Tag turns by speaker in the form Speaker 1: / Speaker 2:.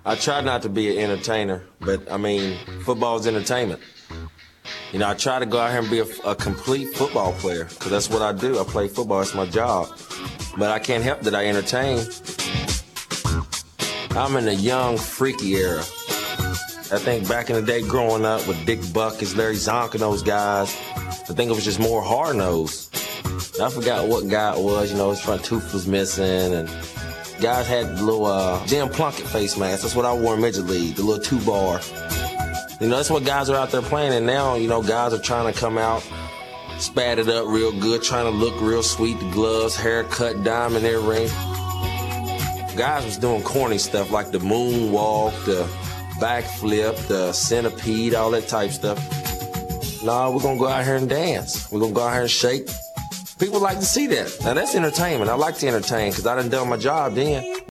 Speaker 1: I try not to be an entertainer, but I mean, football is entertainment. You know, I try to go out here and be a complete football player, because that's what I do. I play football, it's my job. But I can't help that I entertain. I'm in the young, freaky era. I think back in the day growing up with Dick Buckus, Larry Zonk and those guys, I think it was just more hard-nosed. I forgot what guy it was, you know, his front tooth was missing, and guys had little Jim Plunkett face masks. That's what I wore in Midget League, the little 2-bar. You know, that's what guys are out there playing, and now, you know, guys are trying to come out, spatted up real good, trying to look real sweet, the gloves, haircut, diamond earring. Guys was doing corny stuff like the moonwalk, the backflip, the centipede, all that type stuff. Nah, we're gonna go out here and dance. We're gonna go out here and shake. People like to see that. Now that's entertainment. I like to entertain because I done my job then.